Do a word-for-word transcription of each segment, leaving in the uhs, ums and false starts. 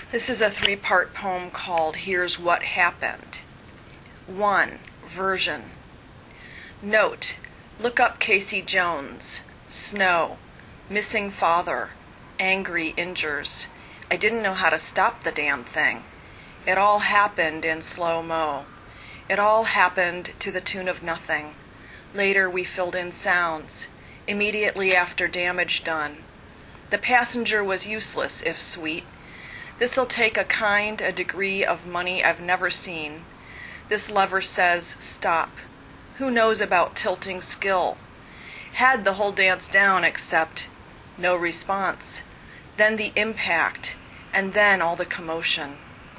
This is a three-part poem called Here's What Happened. One, version. Note, look up Casey Jones, snow, missing father, angry injures. I didn't know how to stop the damn thing. It all happened in slow-mo. It all happened to the tune of nothing. Later we filled in sounds, immediately after damage done. The passenger was useless, if sweet. This'll take a kind, a degree of money I've never seen. This lever says, stop. Who knows about tilting skill? Had the whole dance down except no response. Then the impact, and then all the commotion.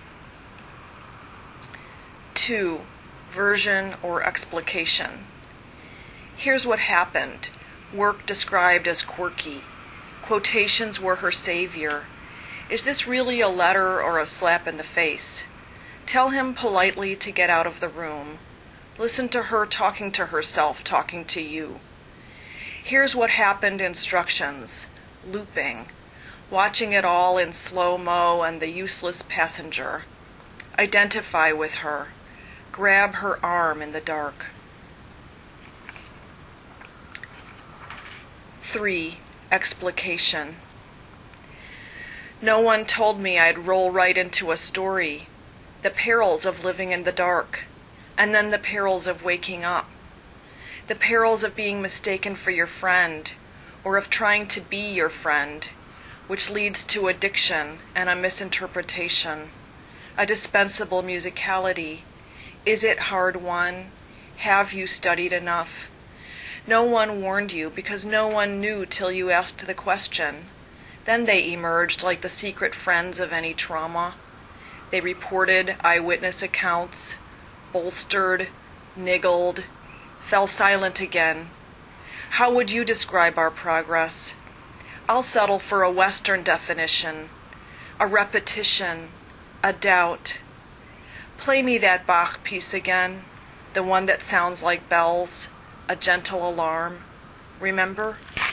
Two, version or explication. Here's what happened. Work described as quirky. Quotations were her savior. Is this really a letter or a slap in the face? Tell him politely to get out of the room. Listen to her talking to herself, talking to you. Here's what happened instructions. Looping. Watching it all in slow-mo and the useless passenger. Identify with her. Grab her arm in the dark. Three, explication. No one told me I'd roll right into a story. The perils of living in the dark, and then the perils of waking up. The perils of being mistaken for your friend, or of trying to be your friend, which leads to addiction and a misinterpretation, a dispensable musicality. Is it hard won? Have you studied enough? No one warned you because no one knew till you asked the question. Then they emerged like the secret friends of any trauma. They reported eyewitness accounts, bolstered, niggled, fell silent again. How would you describe our progress? I'll settle for a Western definition, a repetition, a doubt. Play me that Bach piece again, the one that sounds like bells, a gentle alarm. Remember?